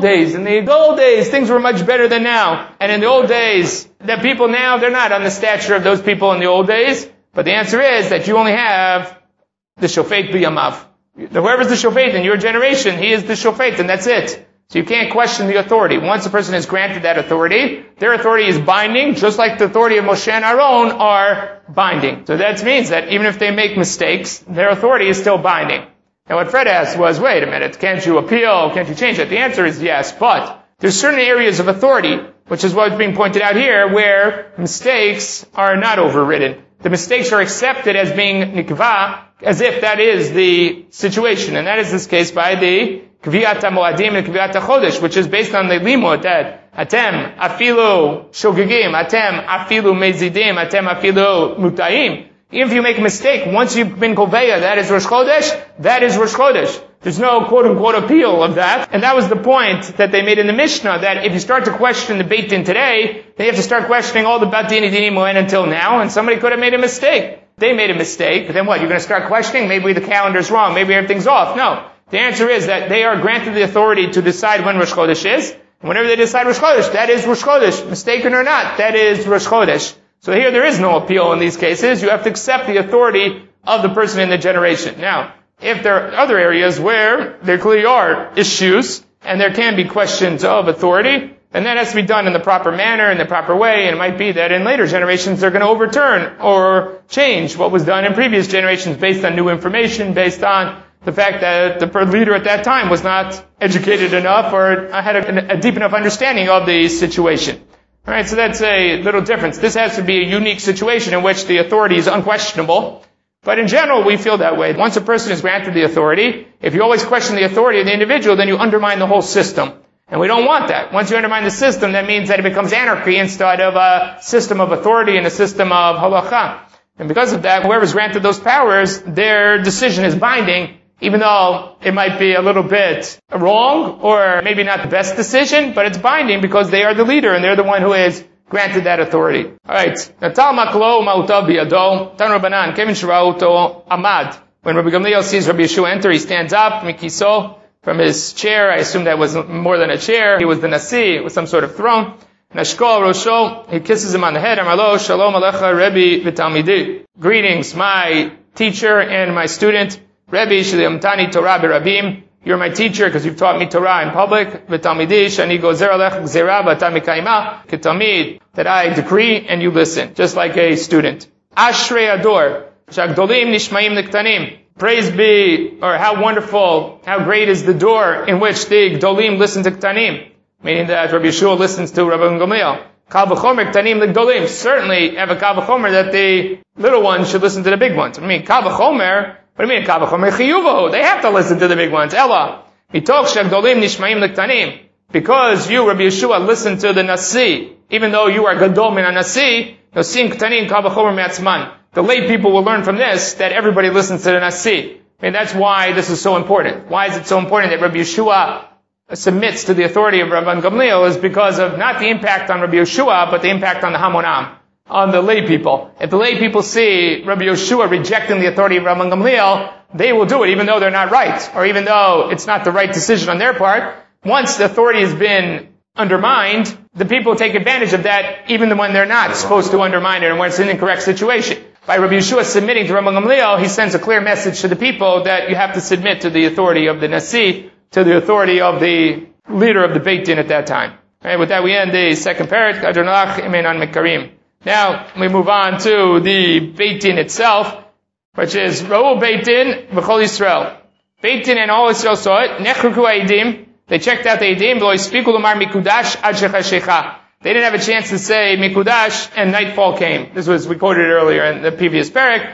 days, things were much better than now. And in the old days, the people now, they're not on the stature of those people in the old days. But the answer is that you only have the shofet b'yamav. Whoever's the shofet in your generation, he is the shofet, and that's it. So you can't question the authority. Once a person is granted that authority, their authority is binding, just like the authority of Moshe and Aaron are binding. So that means that even if they make mistakes, their authority is still binding. Now what Fred asked was, wait a minute, can't you appeal? Can't you change it? The answer is yes, but there's certain areas of authority, which is what's being pointed out here, where mistakes are not overridden. The mistakes are accepted as being nikva, as if that is the situation. And that is this case by the Kviyat HaMoadim and Kviyat HaChodesh, which is based on the limud that Atem afilu shogegim, Atem afilu mezidim, Atem afilu mutayim. Even if you make a mistake, once you've been koveya, that is Rosh Chodesh, that is Rosh Chodesh. There's no quote-unquote appeal of that. And that was the point that they made in the Mishnah, that if you start to question the Beit Din today, then you have to start questioning all the Beit Din Dinim went until now, and somebody could have made a mistake. They made a mistake, then what? You're going to start questioning? Maybe the calendar's wrong, maybe everything's off. No. The answer is that they are granted the authority to decide when Rosh Chodesh is, and whenever they decide Rosh Chodesh, that is Rosh Chodesh. Mistaken or not, that is Rosh Chodesh. So here there is no appeal in these cases. You have to accept the authority of the person in the generation. Now, if there are other areas where there clearly are issues, and there can be questions of authority, then that has to be done in the proper manner, in the proper way, and it might be that in later generations they're going to overturn or change what was done in previous generations based on new information, based on the fact that the leader at that time was not educated enough or had a deep enough understanding of the situation. Alright, so that's a little difference. This has to be a unique situation in which the authority is unquestionable. But in general, we feel that way. Once a person is granted the authority, if you always question the authority of the individual, then you undermine the whole system. And we don't want that. Once you undermine the system, that means that it becomes anarchy instead of a system of authority and a system of halacha. And because of that, whoever's granted those powers, their decision is binding, even though it might be a little bit wrong, or maybe not the best decision, but it's binding because they are the leader and they're the one who is granted that authority. Alright. Natal maklo ma'utav biyado, tan Rabbanan, kevin shirauto amad. When Rabbi Gamliel sees Rabbi Yeshua enter, he stands up, mikiso, from his chair. I assume that was more than a chair. He was the nasi, it was some sort of throne. Nashko rosho, he kisses him on the head. Amalo, shalom alecha, Rebbe v'talmidi. Greetings, my teacher and my student. Rebbe shliamtani Torah berabim. You're my teacher because you've taught me Torah in public. V'talmidi shani gozer alech gzera v'ata mikayma. Ketamid, that I decree and you listen, just like a student. Ashrei ador, shagdolim nishmaim niktanim. Praise be, or how wonderful, how great is the door in which the Gdolim listen to Ktanim. Meaning that Rabbi Yeshua listens to Rabbi Gamliel. Kal v'chomer Ktanim l'Gdolim. Certainly have a Kal v'chomer that the little ones should listen to the big ones. I mean, Kal v'chomer, what do you mean Kal v'chomer? Chiyuvahu. They have to listen to the big ones. Ella. Mitoch she'Gdolim nishmaim l'Ktanim. Because you, Rabbi Yeshua, listen to the Nasi. Even though you are Gadol min ha-Nasi, Nosim Ktanim Kal v'chomer me'atzman. The lay people will learn from this that everybody listens to the Nasi. I mean, that's why this is so important. Why is it so important that Rabbi Yeshua submits to the authority of Rabban Gamliel is because of not the impact on Rabbi Yeshua, but the impact on the Hamonam, on the lay people. If the lay people see Rabbi Yeshua rejecting the authority of Rabban Gamliel, they will do it even though they're not right, or even though it's not the right decision on their part. Once the authority has been undermined, the people take advantage of that even when they're not supposed to undermine it and when it's an incorrect situation. By Rabbi Yeshua submitting to Rabban Gamliel, he sends a clear message to the people that you have to submit to the authority of the Nasi, to the authority of the leader of the Beit Din at that time. Alright, with that we end the second parak, Adonach Imenan Mekarim. Now, we move on to the Beit Din itself, which is Ra'u Beit Din V'chol Yisrael. Beit Din and all Yisrael saw it, Nechruku Eidim, they checked out the Eidim, V'lo Yispiku Lomar Mikudash Ad Shecha. They didn't have a chance to say Mikudash, and nightfall came. This was, we quoted earlier in the previous parak.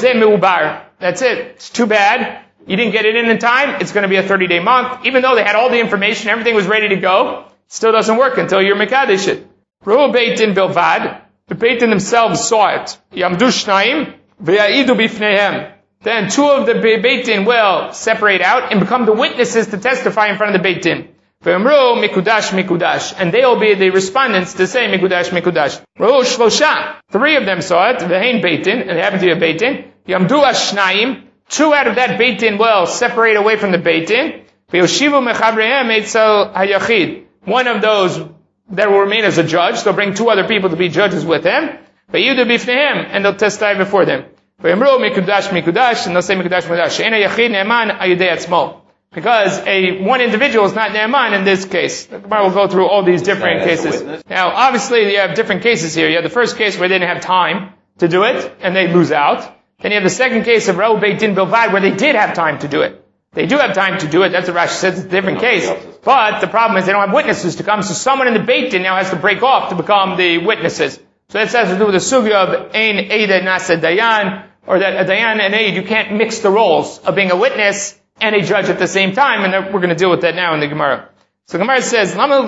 That's it. It's too bad. You didn't get it in time. It's going to be a 30-day month. Even though they had all the information, everything was ready to go, it still doesn't work until you're Mekadesh it. Ru'u Beit Din Bilvad. The Beit Din themselves saw it. Yamdu Shnaim, V'ya'idu Bifneihem. then two of the Beit Din will separate out and become the witnesses to testify in front of the Beit Din. V'amru mikudash mikudash, and they will be the respondents to say mikudash mikudash. Ra'u shlosha, three of them saw it, v'hein Beit Din, and they happen to be a Beit Din. Yamdu ashnayim, two out of that Beit Din will separate away from the Beit Din. V'yoshivu mechavrehem eitzel hayachid, one of those that will remain as a judge, they'll bring two other people to be judges with him. V'yidu bifnehem, and they'll testify before them. V'yamru mikudash mikudash, and they'll say mikudash mikudash. She'ena yachid ne'eman ayudei atzmo. Because one individual is not ne'eman in this case. The Gemara will go through all these different cases. Now, obviously, you have different cases here. You have the first case where they didn't have time to do it, and they lose out. Then you have the second case of Ra'u Beit Din Bilvad, where they did have time to do it. They do have time to do it. That's what Rashi says. It's a different case. But the problem is they don't have witnesses to come, so someone in the Beit Din now has to break off to become the witnesses. So that has to do with the sugya of Ein Eida Nasa Dayan, or that a Dayan and Eid, you can't mix the roles of being a witness and a judge at the same time, and we're going to deal with that now in the Gemara. So the Gemara says, Why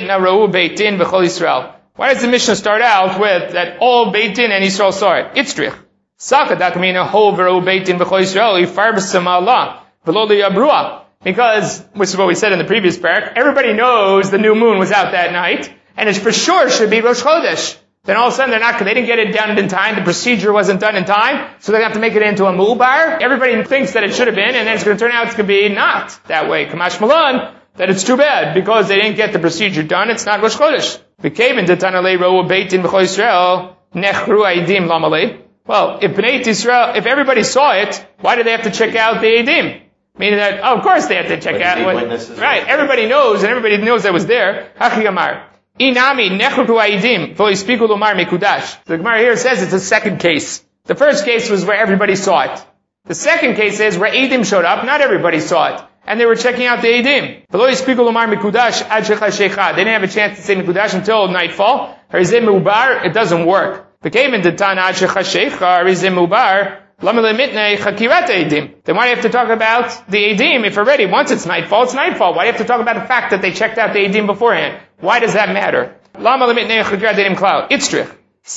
does the Mishnah start out with that all Beit Din and Yisrael saw it? Itzrich. Because, which is what we said in the previous parak, everybody knows the new moon was out that night, and it for sure should be Rosh Chodesh. Then all of a sudden they didn't get it done in time, the procedure wasn't done in time, so they have to make it into a mu'bar. Everybody thinks that it should have been, and then it's going to turn out it's going to be not that way. Kamash Malan, that it's too bad, because they didn't get the procedure done, it's not Rosh Chodesh. Well, if Bnei Yisrael, if everybody saw it, why did they have to check out the Eidim? Meaning that, of course they had to check out what, right, everybody knows, and everybody knows that was there. Hachi Amar. Inami nechruku aidim v'yispiku lomar mikudash. The Gemara here says it's a second case. The first case was where everybody saw it. The second case is where aidim showed up, not everybody saw it, and they were checking out the aidim. V'yispiku lomar mikudash ad shechashecha. They didn't have a chance to say mikudash until nightfall. Harizim mubar, it doesn't work. Became in the tana ad shechashecha harizim mubar. Then why do you have to talk about the Eidim if already, once it's nightfall, it's nightfall? Why do you have to talk about the fact that they checked out the Eidim beforehand? Why does that matter? Itzrich.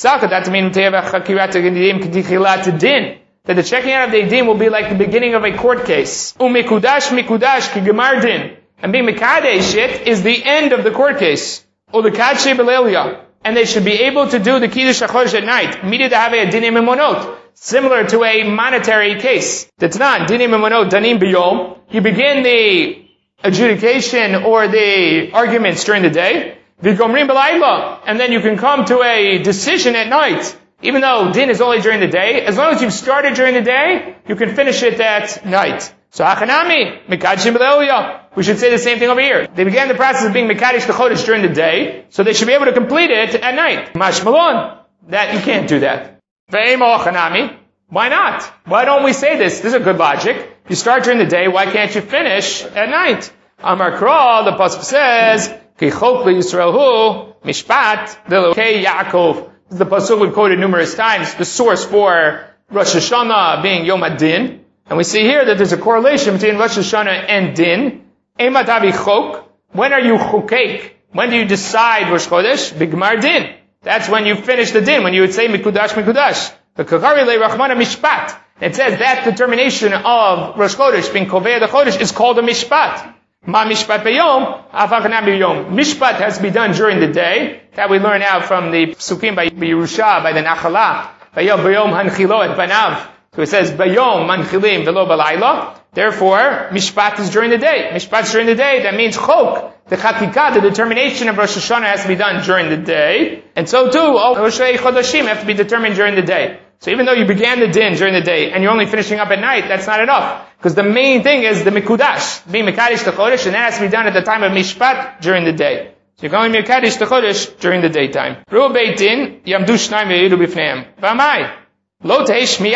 That the checking out of the Eidim will be like the beginning of a court case. Umikudash mikudash ki gemar din. And being mekadesh it is the end of the court case. Ulikadshe belelia. And they should be able to do the Kiddush HaChodesh at night. Immediately have a dinim emonot. Similar to a monetary case. That's not dinim emonot danim biyom. You begin the adjudication or the arguments during the day. V'gomrim b'layla. And then you can come to a decision at night. Even though din is only during the day, as long as you've started during the day, you can finish it at night. So hachanami, mikadshim b'le'oya. We should say the same thing over here. They began the process of being mekadesh the chodesh during the day, so they should be able to complete it at night. Mashmalon, that you can't do that. Ve'emo hachanami, why not? Why don't we say this? This is a good logic. You start during the day, why can't you finish at night? Amar Kral, the pasuk says, Ki chok le'Yisraelu mishpat de'lokei Yaakov. This is the pasuk we've quoted numerous times, the source for Rosh Hashanah being Yom HaDin. And we see here that there's a correlation between Rosh Hashanah and Din. Emat avi chok. When are you chokek? When do you decide Rosh Chodesh? Bigmar Din. That's when you finish the Din, when you would say Mikudash Mikudash. The Kakari le Rachmana Mishpat. It says that determination of Rosh Chodesh being Kovei the Chodesh is called a Mishpat. Ma Mishpat B'yom, Afachanam B'yom. Mishpat has to be done during the day. That we learn out from the Psukim by Yerusha, by the Nachala. B'yom Hanchilo et Banav. So it says, Bayom manchilim velo balayla. Therefore, mishpat is during the day. Mishpat is during the day. That means chok. The chatikah, the determination of Rosh Hashanah has to be done during the day. And so too, all Rosh Chodashim have to be determined during the day. So even though you began the din during the day, and you're only finishing up at night, that's not enough. Because the main thing is the mikudash. Being mekadesh the chodesh, and that has to be done at the time of mishpat during the day. So you're going to mekadesh the chodesh during the daytime. Ru beit din, yamdu shnayim ve'yidu b'fneim. V'amai. What's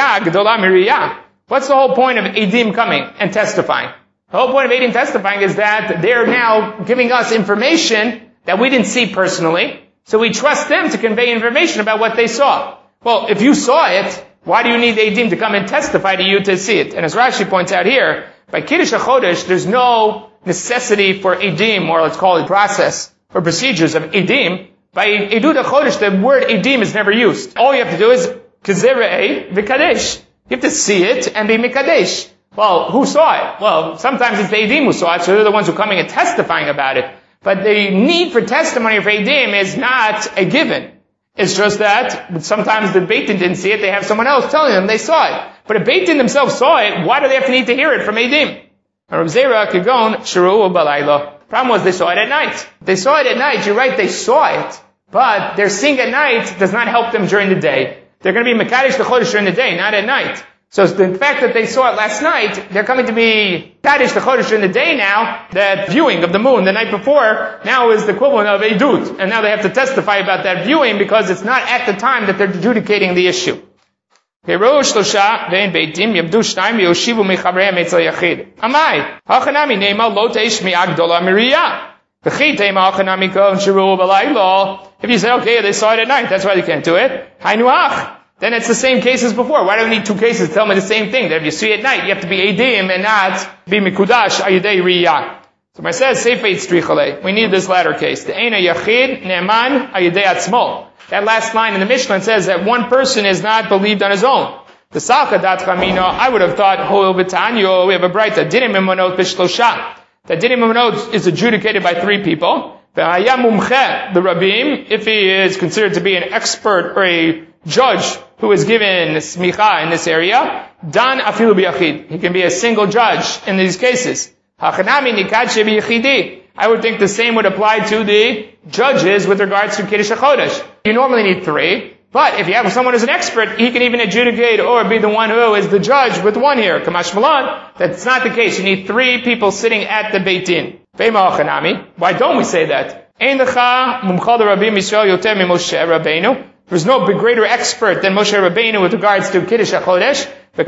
the whole point of Eidim coming and testifying? The whole point of Eidim testifying is that they're now giving us information that we didn't see personally, so we trust them to convey information about what they saw. Well, if you saw it, why do you need Eidim to come and testify to you to see it? And as Rashi points out here, by Kiddush HaChodesh, there's no necessity for Eidim, or let's call it process, or procedures of Eidim. By Edut HaChodesh, the word Eidim is never used. All you have to do is Kazirei v'kadesh. You have to see it and be mikadesh. Well, who saw it? Well, sometimes it's the Eidim who saw it, so they're the ones who are coming and testifying about it. But the need for testimony of Eidim is not a given. It's just that sometimes the Beit Din didn't see it, they have someone else telling them they saw it. But if Beit Din themselves saw it, why do they have to need to hear it from Eidim? Rav Zera Kigon Shiru Balayla. Problem was they saw it at night. They saw it at night, you're right, they saw it. But their seeing at night does not help them during the day. They're going to be Mekadesh the Chodesh during the day, not at night. So the fact that they saw it last night, they're coming to be Mekadesh the Chodesh during the day now. That viewing of the moon the night before now is the equivalent of Eidut. And now they have to testify about that viewing because it's not at the time that they're adjudicating the issue. Okay, Rosh Losha, Vein Beitim, Yabdu Shnaim, Yoshivu Mechavrehem Etzel Yachid. Amai, Hachanami Nema, Lo Teish Mi'ag Dola Miriya. If you say, okay, they saw it at night, that's why they can't do it. Then it's the same case as before. Why do we need two cases to tell me the same thing? That if you see it at night, you have to be Eidim and not be Mikudash Ayudei Riyah. So it says, we need this latter case. The Eina Yachid Ne'eman Ayudei Atzmo. That last line in the Mishnah says that one person is not believed on his own. The Salka Dat Chamino, I would have thought, Ho'il B'Tanyo, we have a brighter, Dinim Emonot B'Shlosha. That Dinim Emonot is adjudicated by three people. The Rabim, if he is considered to be an expert or a judge who is given smicha in this area, Dan Afilu B'Yachid. He can be a single judge in these cases. Hachanami Nikadche B'Yachidi. I would think the same would apply to the judges with regards to Kiddush HaChodesh. You normally need three, but if you have someone who's an expert, he can even adjudicate or be the one who is the judge with one here. Kamash Malan, that's not the case. You need three people sitting at the Beit Din. Why don't we say that? There's no greater expert than Moshe Rabbeinu with regards to Kiddush HaChodesh.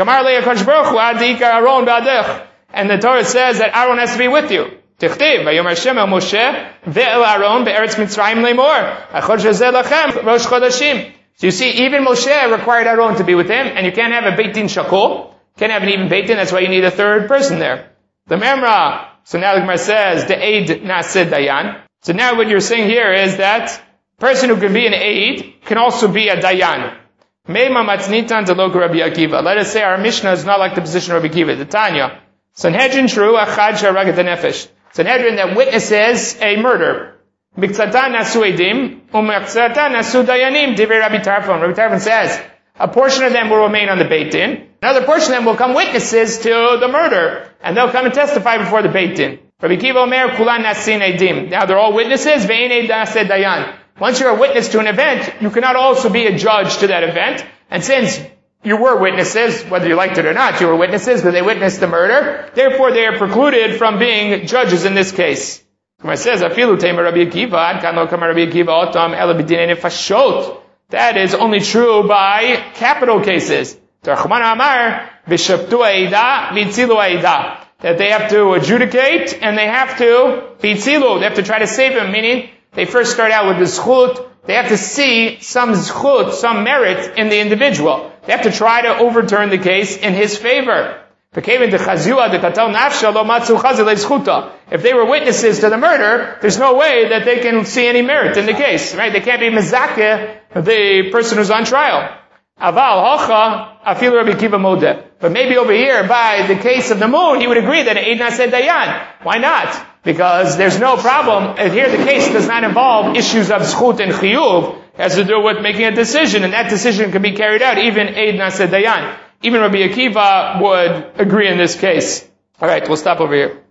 And the Torah says that Aaron has to be with you. Tichtiv, Vayomer Hashem el Moshe ve'el Aaron be'eretz Mitzrayim lemor. Achodesh hazeh lachem rosh chodeshim. So you see, even Moshe required Aaron to be with him, and you can't have a Beit Din shakol. Can't have an even Beit Din, that's why you need a third person there. The Memra, so now the Gemara says, the Eid Naseh Dayan. So now what you're saying here is that person who can be an Eid can also be a Dayan. Meima matznitan delok Rabbi Akiva. Let us say our Mishnah is not like the position of Rabbi Akiva. The Tanya. Sanhedrin Shru Achad Sharagat Nefesh. Sanhedrin that witnesses a murder. Miktzatan nasu edim, umiktzatan nasu dayanim, divrei Rabbi Tarfon. Rabbi Tarfon says, a portion of them will remain on the Beit Din. Another portion of them will come witnesses to the murder, and they'll come and testify before the Beit Din. Rabbi Kiva Omer, kulan nasin edim. Now they're all witnesses, ve'ein eid naseh dayan. Once you're a witness to an event, you cannot also be a judge to that event. And since you were witnesses, whether you liked it or not, you were witnesses, but they witnessed the murder, therefore they are precluded from being judges in this case. It says, Afilu Tema Rabbi Akiva, Kanlo Kama Rabbi Akiva Otam Ela B'dinei Nefashot. That is only true by capital cases. That they have to adjudicate and they have to bitzilu. They have to try to save him, meaning they first start out with the zchut. They have to see some zchut, some merit in the individual. They have to try to overturn the case in his favor. If they were witnesses to the murder, there's no way that they can see any merit in the case, right? They can't be mezakeh, the person who's on trial. But maybe over here, by the case of the moon, he would agree that Eid Naseh Dayan. Why not? Because there's no problem. Here the case does not involve issues of zchut and chiyuv. It has to do with making a decision, and that decision can be carried out even Eid Naseh Dayan. Even Rabbi Akiva would agree in this case. Alright, we'll stop over here.